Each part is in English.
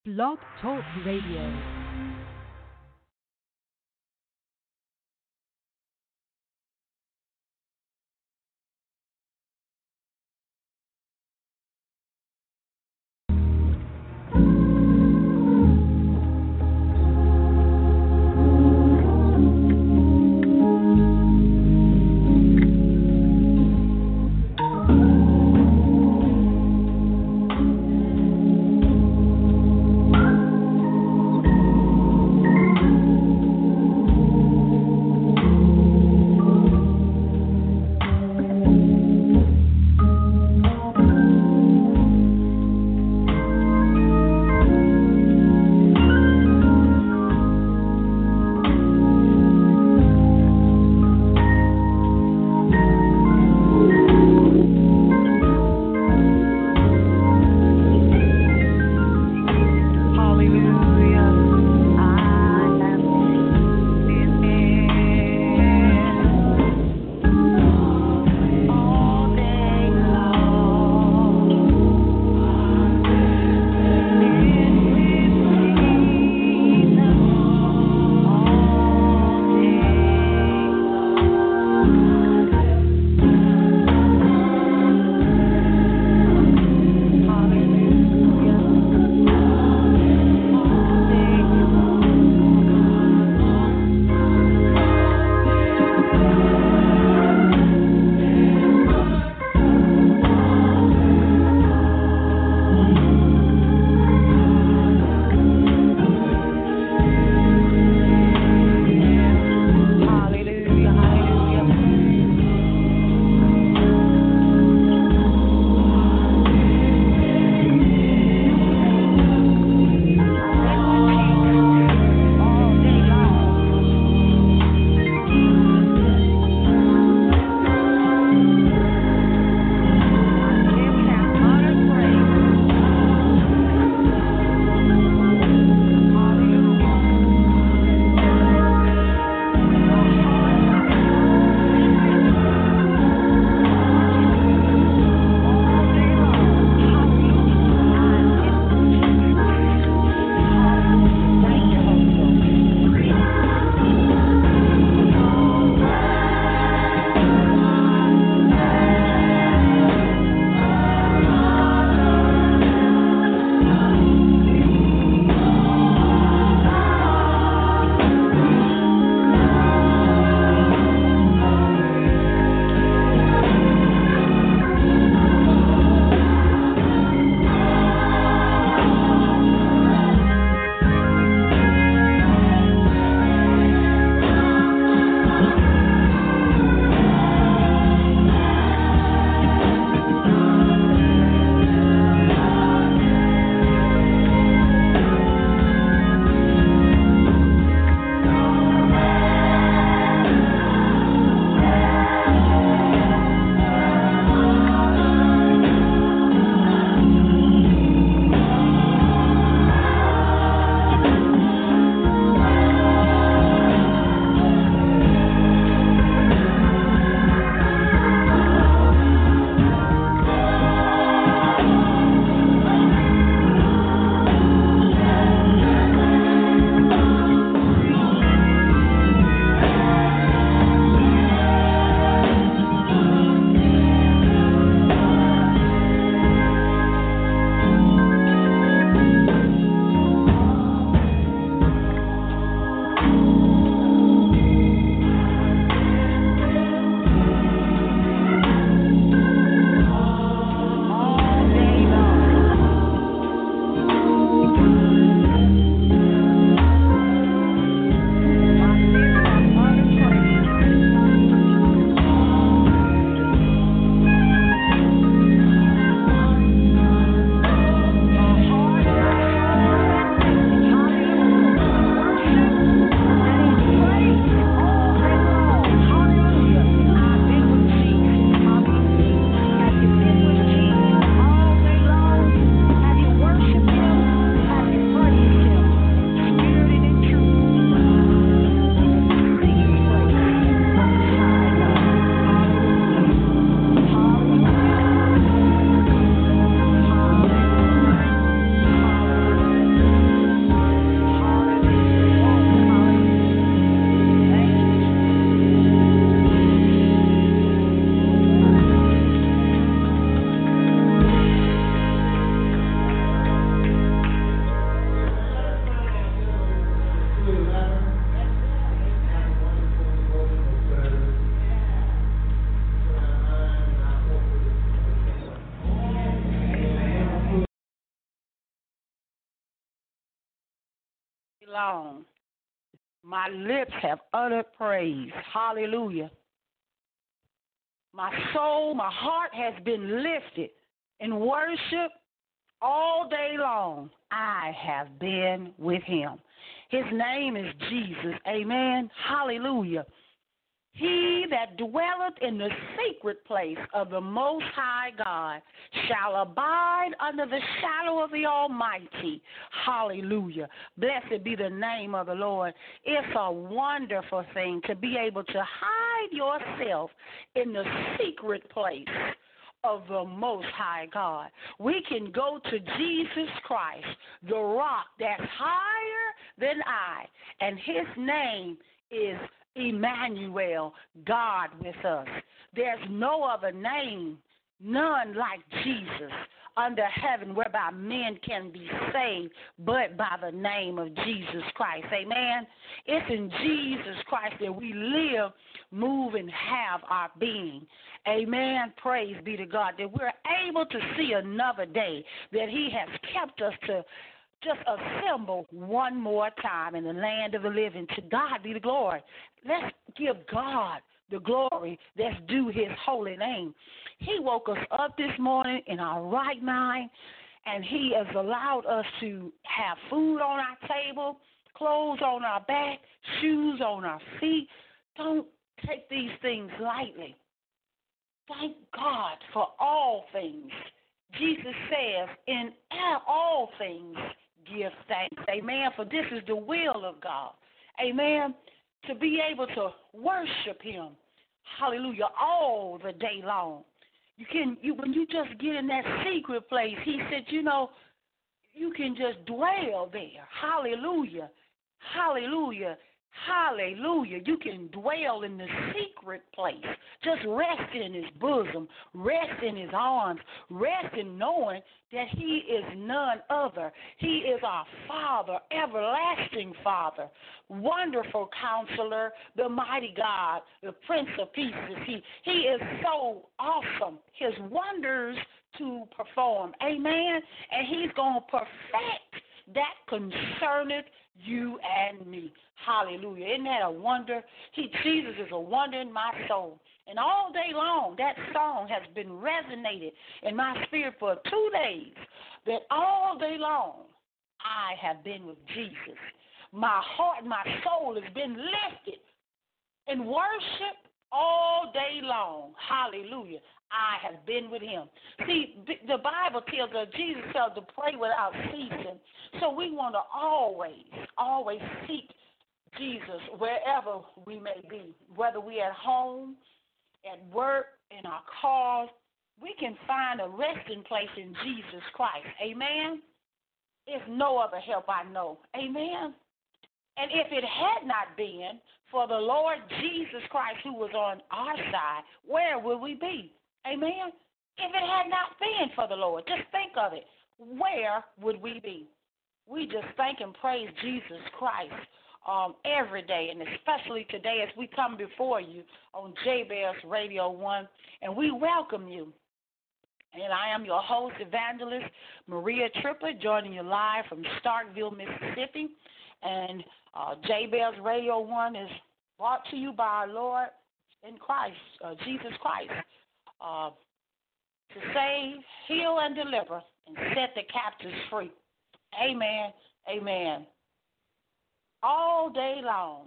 Blog Talk Radio. long. My lips have uttered praise. Hallelujah. My soul, my heart has been lifted in worship all day long. I have been with him. His name is Jesus. Amen. Hallelujah. He that dwelleth in the secret place of the Most High God shall abide under the shadow of the Almighty. Hallelujah. Blessed be the name of the Lord. It's a wonderful thing to be able to hide yourself in the secret place of the Most High God. We can go to Jesus Christ, the rock that's higher than I, and his name is Emmanuel, God with us. There's no other name, none like Jesus under heaven whereby men can be saved but by the name of Jesus Christ. Amen. It's in Jesus Christ that we live, move, and have our being. Amen. Praise be to God that we're able to see another day, that he has kept us to just assemble one more time in the land of the living. To God be the glory. Let's give God the glory that's due his holy name. He woke us up this morning in our right mind, and he has allowed us to have food on our table, clothes on our back, shoes on our feet. Don't take these things lightly. Thank God for all things. Jesus says, in all things, give thanks. Amen. For this is the will of God. Amen. To be able to worship him. Hallelujah. All the day long. When you just get in that secret place, he said, you can just dwell there. Hallelujah. Hallelujah. Hallelujah. You can dwell in the secret place. Just rest in his bosom. Rest in his arms. Rest in knowing that he is none other. He is our Father, everlasting Father, wonderful Counselor, the mighty God, the Prince of Peace. He is so awesome. His wonders to perform. Amen. And he's going to perfect that concerneth you and me. Hallelujah. Isn't that a wonder? Jesus is a wonder in my soul. And all day long, that song has been resonated in my spirit for 2 days, that all day long, I have been with Jesus. My heart, my soul has been lifted in worship all day long. Hallelujah. I have been with him. See, the Bible tells us, Jesus tells us to pray without ceasing. So we want to always seek Jesus wherever we may be, whether we're at home, at work, in our cars. We can find a resting place in Jesus Christ. Amen? There's no other help I know. Amen? And if it had not been for the Lord Jesus Christ who was on our side, where would we be? Amen? If it had not been for the Lord, just think of it. Where would we be? We just thank and praise Jesus Christ every day, and especially today as we come before you on Jabez Radio 1, and we welcome you. And I am your host, Evangelist Maria Tripper, joining you live from Starkville, Mississippi. And Jabez Radio 1 is brought to you by our Lord in Christ, Jesus Christ, to save, heal, and deliver, and set the captives free. Amen. Amen. All day long,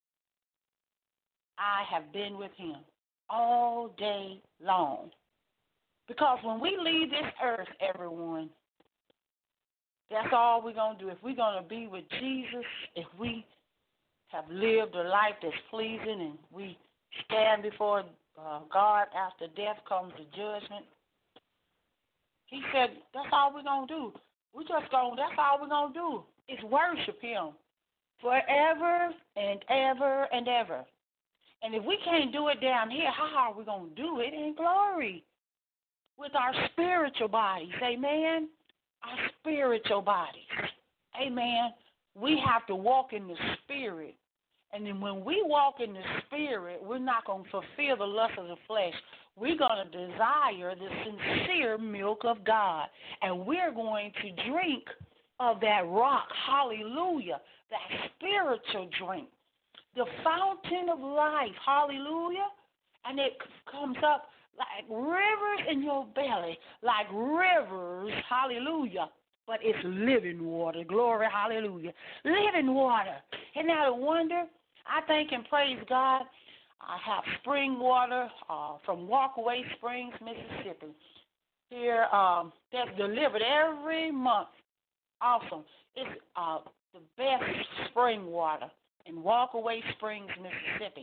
I have been with him. All day long. Because when we leave this earth, everyone, that's all we're going to do. If we're going to be with Jesus, if we have lived a life that's pleasing and we stand before God after death comes the judgment, he said, that's all we're going to do. That's all we're going to do is worship him forever and ever and ever. And if we can't do it down here, how are we going to do it in glory? With our spiritual bodies, amen? Our spiritual bodies, amen? We have to walk in the Spirit. And then when we walk in the Spirit, we're not going to fulfill the lust of the flesh. We're going to desire the sincere milk of God. And we're going to drink of that rock, hallelujah, that spiritual drink, the fountain of life, hallelujah, and it comes up like rivers in your belly, like rivers, hallelujah, but it's living water, glory, hallelujah, living water. Isn't that a wonder? I thank and praise God. I have spring water from Walkaway Springs, Mississippi. Here, that's delivered every month. Awesome. It's the best spring water in Walkaway Springs, Mississippi.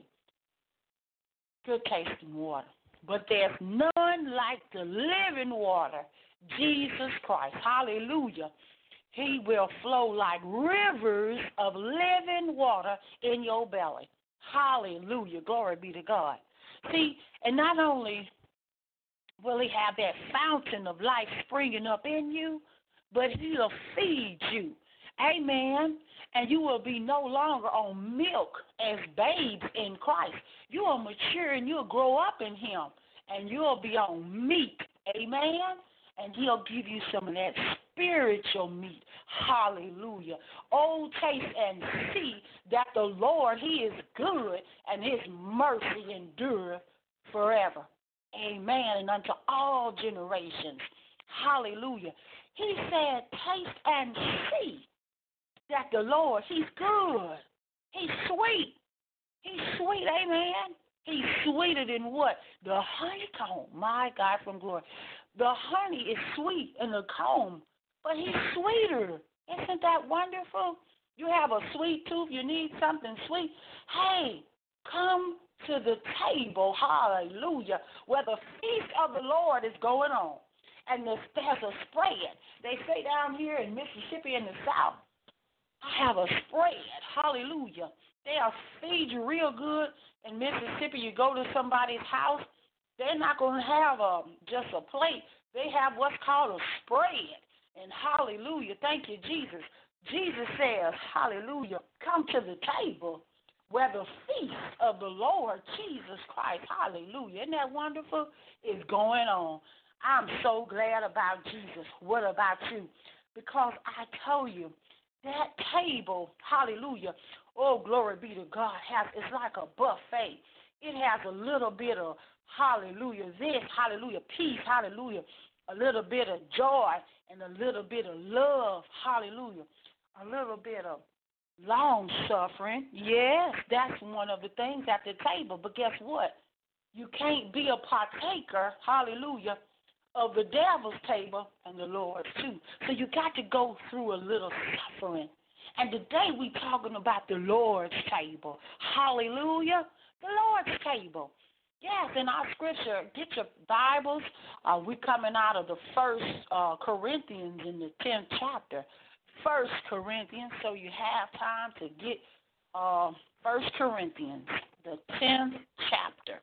Good tasting water. But there's none like the living water, Jesus Christ. Hallelujah. He will flow like rivers of living water in your belly. Hallelujah. Glory be to God. See, and not only will he have that fountain of life springing up in you, but he'll feed you. Amen. And you will be no longer on milk as babes in Christ. You will mature and you'll grow up in him, and you'll be on meat. Amen. And he'll give you some of that spiritual meat. Hallelujah. Oh, taste and see that the Lord, he is good, and his mercy endureth forever. Amen. And unto all generations. Hallelujah. He said, taste and see that the Lord, he's good. He's sweet. He's sweet. Amen. He's sweeter than what? The honeycomb. My God from glory. The honey is sweet in the comb, but he's sweeter. Isn't that wonderful? You have a sweet tooth, you need something sweet. Hey, come to the table, hallelujah, where the feast of the Lord is going on. And there's a spread. They say down here in Mississippi in the South, I have a spread, hallelujah. They'll feed you real good. In Mississippi, you go to somebody's house, they're not going to have just a plate. They have what's called a spread. And hallelujah, thank you, Jesus. Jesus says, hallelujah, come to the table where the feast of the Lord Jesus Christ, hallelujah, isn't that wonderful, is going on. I'm so glad about Jesus. What about you? Because I tell you, that table, hallelujah, oh, glory be to God, it's like a buffet. It has a little bit of hallelujah, this, hallelujah, peace, hallelujah, a little bit of joy and a little bit of love, hallelujah, a little bit of long suffering. Yes, that's one of the things at the table. But guess what? You can't be a partaker, hallelujah, of the devil's table and the Lord's too. So you got to go through a little suffering. And today we're talking about the Lord's table. Hallelujah. The Lord's table. Yes, in our scripture, get your Bibles. We're coming out of the 1 Corinthians in the 10th chapter. 1 Corinthians, so you have time to get 1 Corinthians, the 10th chapter.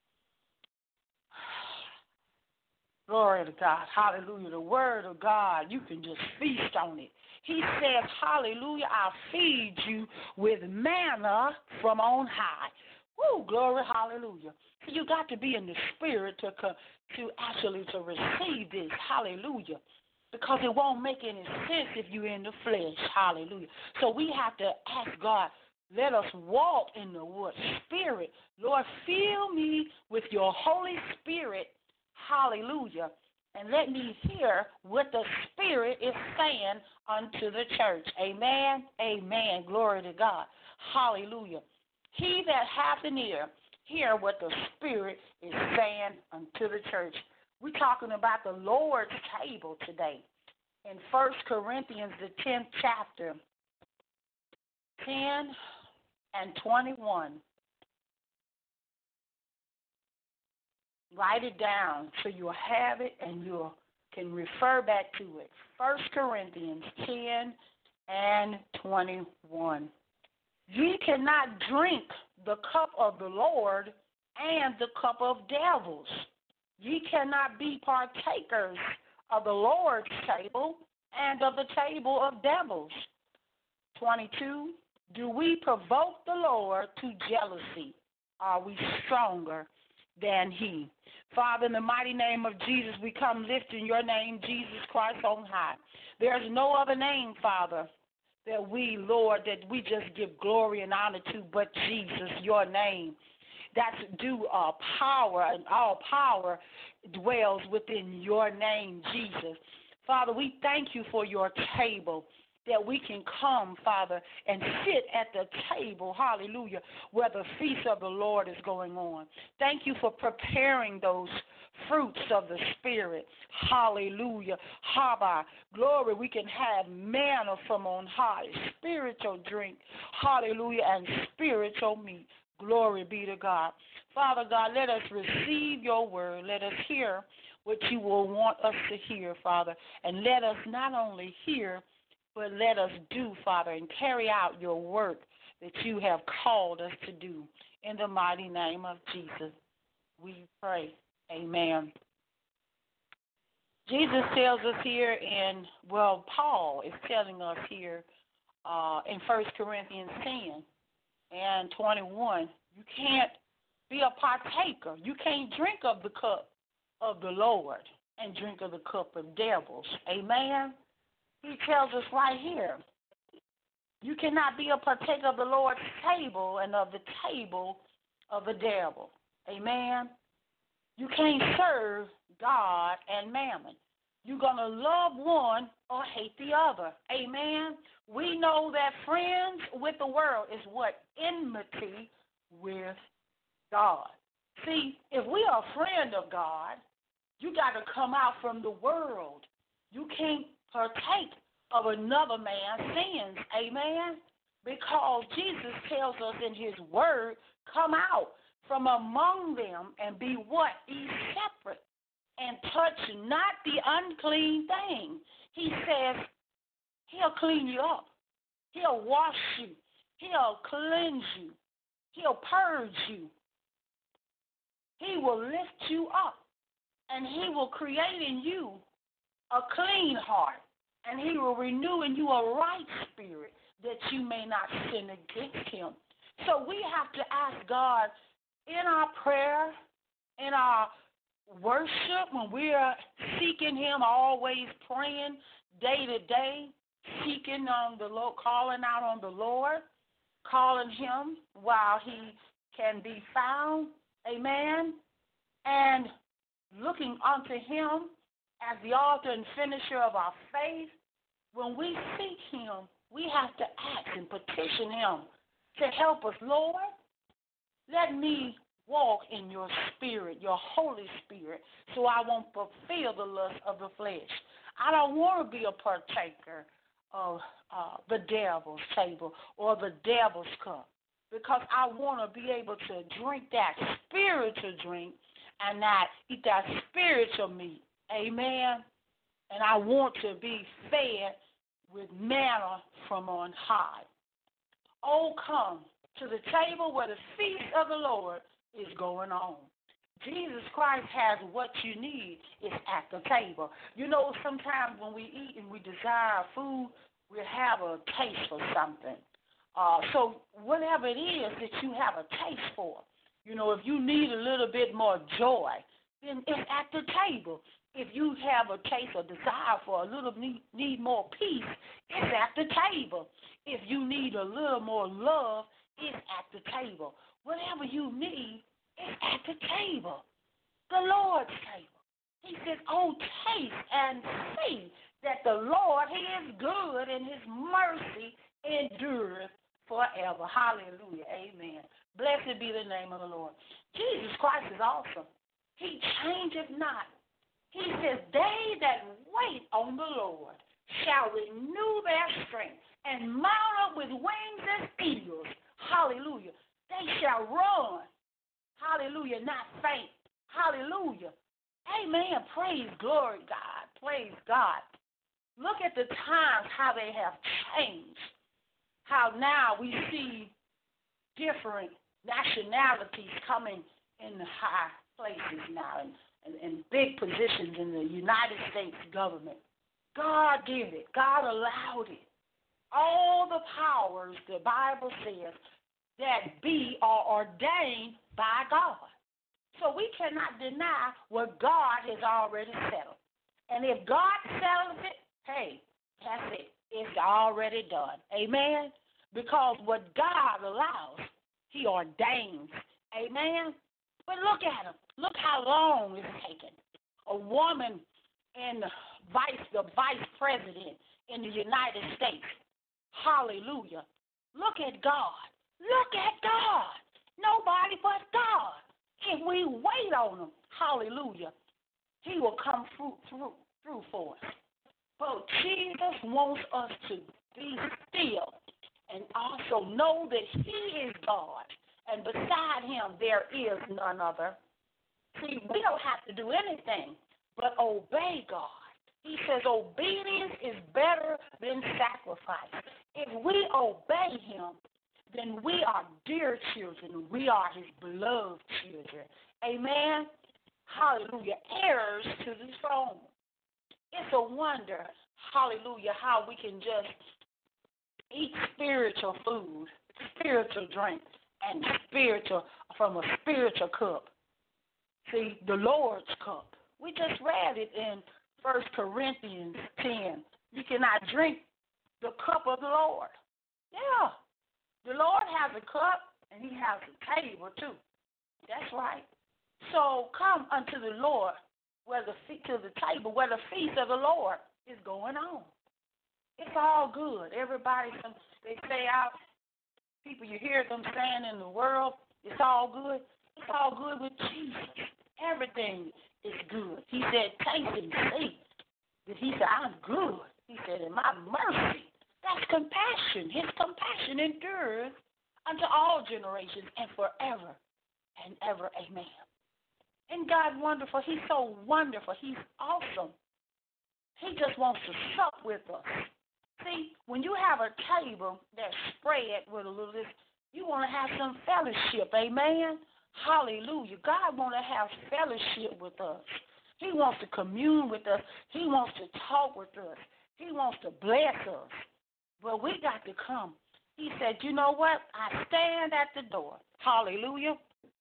Glory to God. Hallelujah. The word of God, you can just feast on it. He says, hallelujah, I'll feed you with manna from on high. Woo, glory, hallelujah. So you got to be in the spirit to receive this, hallelujah, because it won't make any sense if you're in the flesh, hallelujah. So we have to ask God, let us walk in the word spirit. Lord, fill me with your Holy Spirit, hallelujah, and let me hear what the Spirit is saying unto the church. Amen, amen, glory to God, hallelujah. He that hath an ear, hear what the Spirit is saying unto the church. We're talking about the Lord's table today. In 1 Corinthians, the 10th chapter, 10 and 21. Write it down so you'll have it and you can refer back to it. 1 Corinthians 10 and 21. Ye cannot drink the cup of the Lord and the cup of devils. Ye cannot be partakers of the Lord's table and of the table of devils. 22. Do we provoke the Lord to jealousy? Are we stronger than he. Father, in the mighty name of Jesus, we come lifting your name, Jesus Christ on high. There's no other name, Father, that we, Lord, that we just give glory and honor to but Jesus, your name. That's due power, and all power dwells within your name, Jesus. Father, we thank you for your table, that we can come, Father, and sit at the table, hallelujah, where the feast of the Lord is going on. Thank you for preparing those fruits of the Spirit, hallelujah, haba, glory, we can have manna from on high, spiritual drink, hallelujah, and spiritual meat. Glory be to God. Father God, let us receive your word. Let us hear what you will want us to hear, Father, and let us not only hear, but let us do, Father, and carry out your work that you have called us to do. In the mighty name of Jesus, we pray. Amen. Jesus tells us here Paul is telling us here in 1 Corinthians 10 and 21, you can't be a partaker. You can't drink of the cup of the Lord and drink of the cup of devils. Amen. He tells us right here, you cannot be a partaker of the Lord's table and of the table of the devil. Amen. You can't serve God and mammon. You're going to love one or hate the other. Amen. We know that friends with the world is what? Enmity with God. See, if we are a friend of God, you got to come out from the world. You can't partake of another man's sins, amen? Because Jesus tells us in his word, come out from among them and be what? Be separate and touch not the unclean thing. He says he'll clean you up. He'll wash you. He'll cleanse you. He'll purge you. He will lift you up, and he will create in you a clean heart, and he will renew in you a right spirit that you may not sin against him. So we have to ask God in our prayer, in our worship, when we are seeking him, always praying day to day, seeking on the Lord, calling out on the Lord, calling him while he can be found, amen, and looking unto him as the author and finisher of our faith. When we seek him, we have to ask and petition him to help us. Lord, let me walk in your spirit, your Holy Spirit, so I won't fulfill the lust of the flesh. I don't want to be a partaker of the devil's table or the devil's cup, because I want to be able to drink that spiritual drink and not eat that spiritual meat. Amen. And I want to be fed with manna from on high. Oh, come to the table where the feast of the Lord is going on. Jesus Christ has what you need is at the table. You know, sometimes when we eat and we desire food, we have a taste for something. So whatever it is that you have a taste for, you know, if you need a little bit more joy, then it's at the table. If you have a taste or desire for a little need more peace, it's at the table. If you need a little more love, it's at the table. Whatever you need, it's at the table, the Lord's table. He says, oh, taste and see that the Lord, he is good and his mercy endureth forever. Hallelujah. Amen. Blessed be the name of the Lord. Jesus Christ is awesome. He changeth not. He says, they that wait on the Lord shall renew their strength and mount up with wings as eagles. Hallelujah. They shall run. Hallelujah. Not faint. Hallelujah. Amen. Praise, glory, God. Praise God. Look at the times how they have changed. How now we see different nationalities coming in the high places now and big positions in the United States government. God did it. God allowed it. All the powers, the Bible says, that be are ordained by God. So we cannot deny what God has already settled. And if God settles it, hey, that's it. It's already done. Amen? Because what God allows, he ordains. Amen? But look at him. Look how long it's taken. A woman in the vice president in the United States. Hallelujah. Look at God. Look at God. Nobody but God. If we wait on him, hallelujah, he will come through for us. But Jesus wants us to be still and also know that he is God. And beside him, there is none other. See, we don't have to do anything but obey God. He says obedience is better than sacrifice. If we obey him, then we are dear children. We are his beloved children. Amen? Hallelujah. Heirs to the throne. It's a wonder, hallelujah, how we can just eat spiritual food, spiritual drink, and spiritual from a spiritual cup. See, the Lord's cup. We just read it in 1 Corinthians 10. You cannot drink the cup of the Lord. Yeah. The Lord has a cup, and he has a table, too. That's right. So come unto the Lord, to the table where the feast of the Lord is going on. It's all good. Everybody, they say out, people you hear them saying in the world, it's all good. It's all good with Jesus. Everything is good. He said, taste and see. He said, I'm good. He said, and my mercy. That's compassion. His compassion endures unto all generations and forever and ever. Amen. And God wonderful. He's so wonderful. He's awesome. He just wants to sup with us. See, when you have a table that's spread with a little this, you want to have some fellowship. Amen. Hallelujah. God wants to have fellowship with us. He wants to commune with us. He wants to talk with us. He wants to bless us. But we got to come. He said, you know what? I stand at the door. Hallelujah.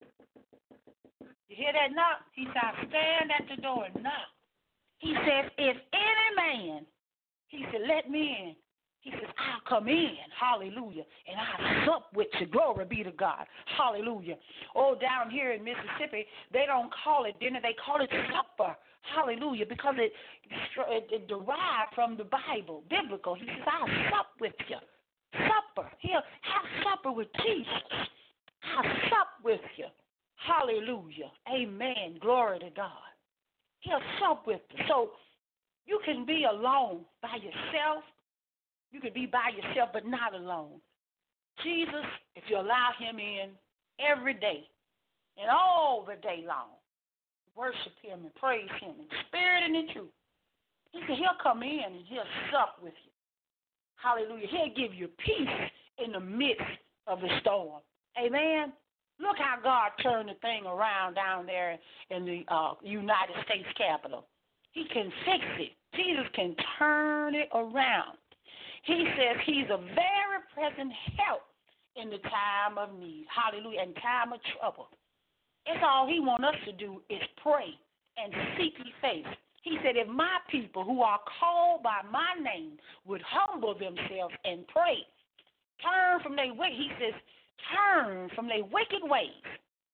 You hear that knock? He said, I stand at the door and knock. He says, if any man, he said, let me in. He says, I'll come in. Hallelujah. And I'll sup with you. Glory be to God. Hallelujah. Oh, down here in Mississippi, they don't call it dinner. They call it supper. Hallelujah. Because it derived from the Bible, biblical. He says, I'll sup with you. Supper. He'll have supper with Jesus. I'll sup with you. Hallelujah. Amen. Glory to God. He'll sup with you. So you can be alone by yourself. You can be by yourself, but not alone. Jesus, if you allow him in every day and all the day long, worship him and praise him in spirit and in truth, he said he'll come in and he'll sup with you. Hallelujah. He'll give you peace in the midst of the storm. Amen. Look how God turned the thing around down there in the United States Capitol. He can fix it. Jesus can turn it around. He says he's a very present help in the time of need. Hallelujah. In time of trouble. It's all he wants us to do is pray and seek his face. He said, if my people who are called by my name would humble themselves and pray, turn from their wicked, he says, turn from their wicked ways.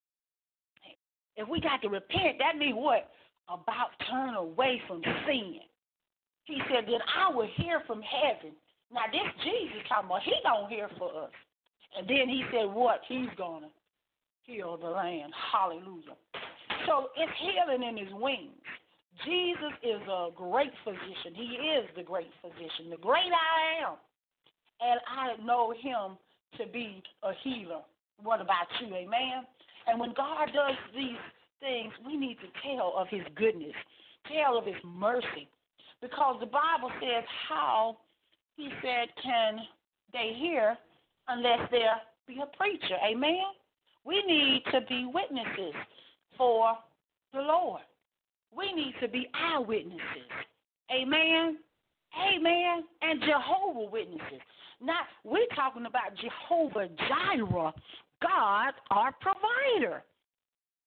If we got to repent, that means what? About turn away from sin. He said, then I will hear from heaven. Now, this Jesus talking about, he don't hear for us. And then he said what? He's going to heal the land. Hallelujah. So it's healing in his wings. Jesus is a great physician. He is the great physician, the great I am. And I know him to be a healer. What about you? Amen? And when God does these things, we need to tell of his goodness, tell of his mercy. Because the Bible says how, he said, can they hear unless there be a preacher? Amen? We need to be witnesses for the Lord. We need to be eyewitnesses. Amen? Amen? And Jehovah witnesses. Now, we're talking about Jehovah Jireh, God, our provider.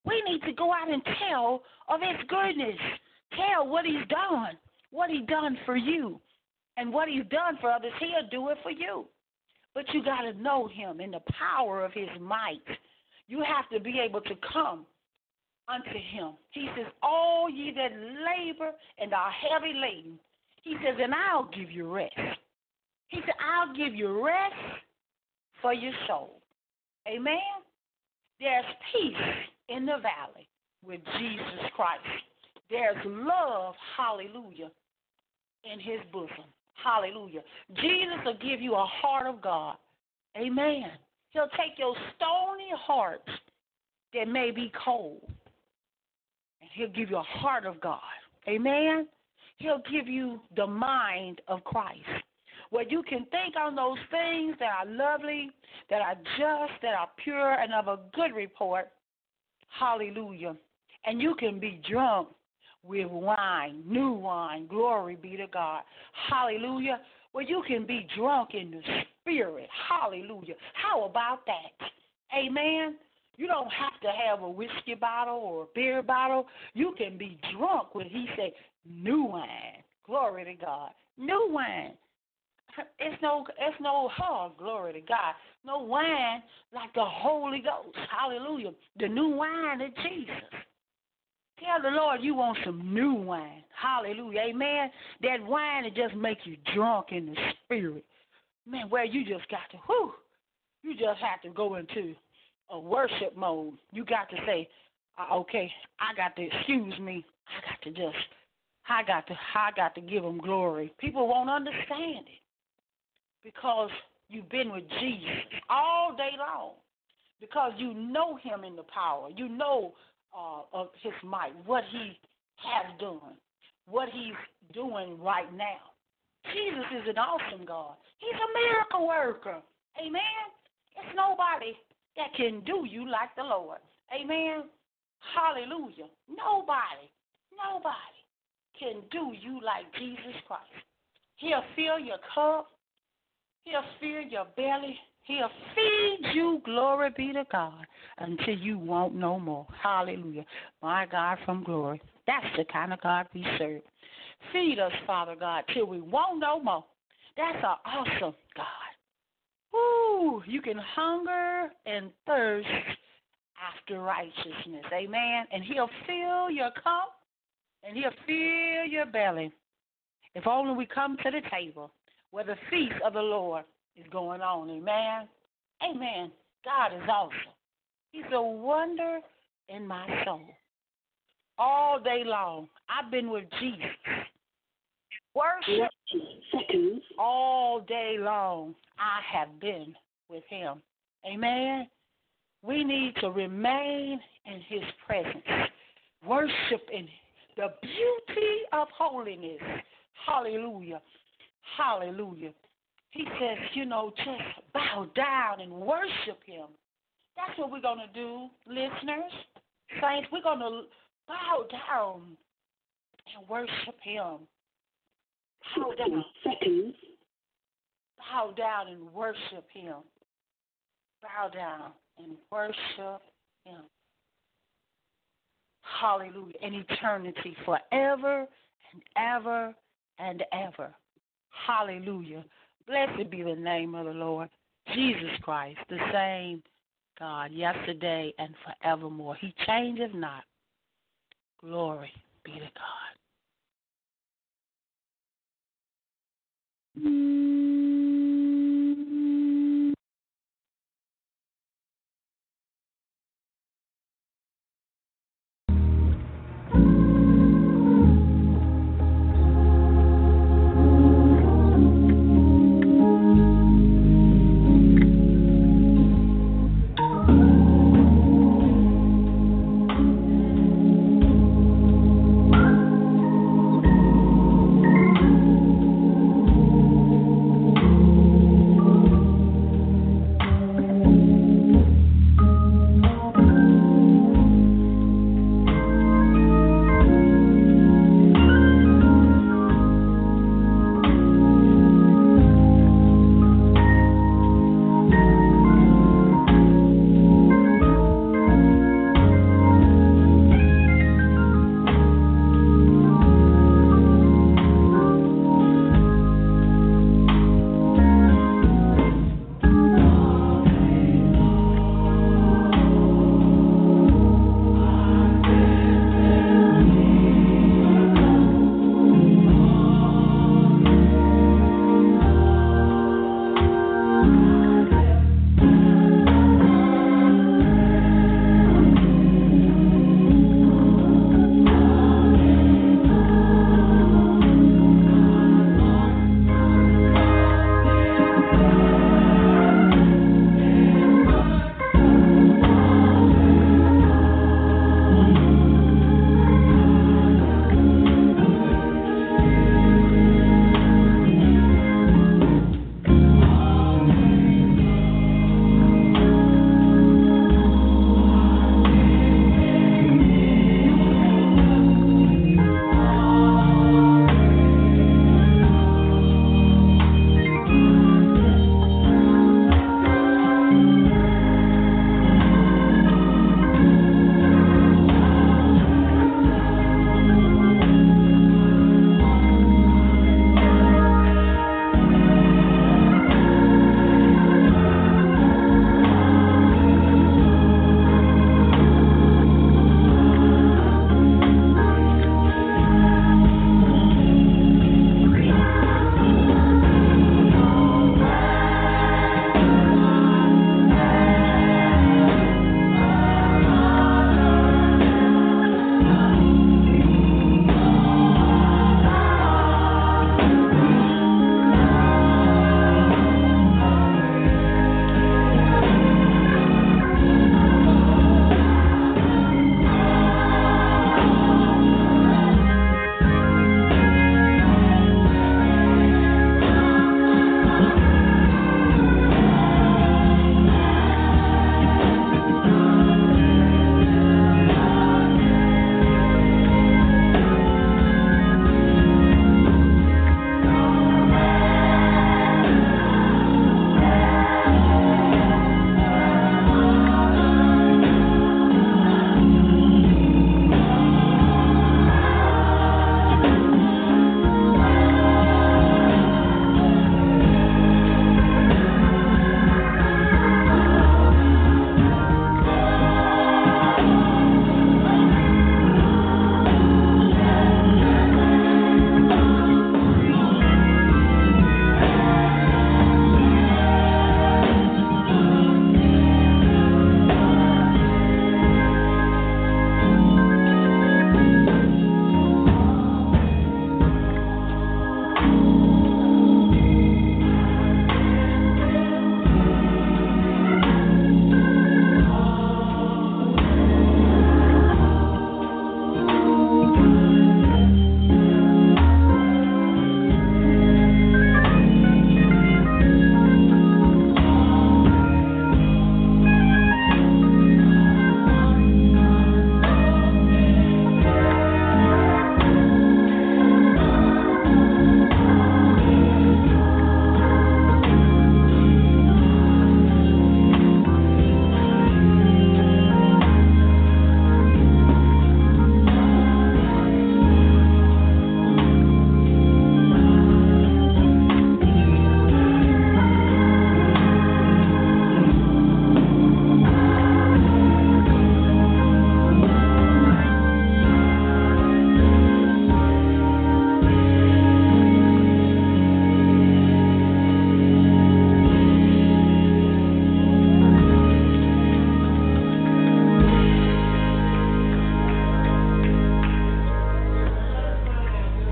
We need to go out and tell of his goodness. Tell what he's done for you. And what he's done for others, he'll do it for you. But you got to know him in the power of his might. You have to be able to come unto him. He says, all ye that labor and are heavy laden, he says, and I'll give you rest. He said, I'll give you rest for your soul. Amen? There's peace in the valley with Jesus Christ. There's love, hallelujah, in his bosom. Hallelujah. Jesus will give you a heart of God. Amen. He'll take your stony heart that may be cold, and he'll give you a heart of God. Amen. He'll give you the mind of Christ, where you can think on those things that are lovely, that are just, that are pure, and of a good report. Hallelujah. And you can be drunk with wine, new wine, glory be to God. Hallelujah. Well, you can be drunk in the spirit. Hallelujah. How about that? Amen. You don't have to have a whiskey bottle or a beer bottle. You can be drunk with, he said, new wine. Glory to God. New wine. It's no, glory to God. No wine like the Holy Ghost. Hallelujah. The new wine of Jesus. Tell the Lord you want some new wine. Hallelujah. Amen. That wine that just make you drunk in the spirit. Man, where you just got to, you just have to go into a worship mode. You got to say, okay, I got to give him glory. People won't understand it because you've been with Jesus all day long, because you know him in the power. You know of his might, what he has done, what he's doing right now. Jesus is an awesome God. He's a miracle worker. Amen. There's nobody that can do you like the Lord. Amen. Hallelujah. Nobody can do you like Jesus Christ. He'll fill your cup. He'll fill your belly. He'll feed you, glory be to God, until you want no more. Hallelujah. My God from glory. That's the kind of God we serve. Feed us, Father God, till we want no more. That's an awesome God. Woo! You can hunger and thirst after righteousness. Amen. And he'll fill your cup and he'll fill your belly. If only we come to the table where the feast of the Lord is going on. Amen. Amen. God is awesome. He's a wonder in my soul. All day long, I've been with Jesus. Worship all day long. I have been with him. Amen. We need to remain in his presence. Worship in the beauty of holiness. Hallelujah. Hallelujah. He says, just bow down and worship him. That's what we're going to do, listeners. Saints, we're going to bow down and worship him. Bow down. Bow down and worship him. Bow down and worship him. Hallelujah. In eternity, forever and ever and ever. Hallelujah. Blessed be the name of the Lord. Jesus Christ, the same God, yesterday and forevermore. He changeth not. Glory be to God.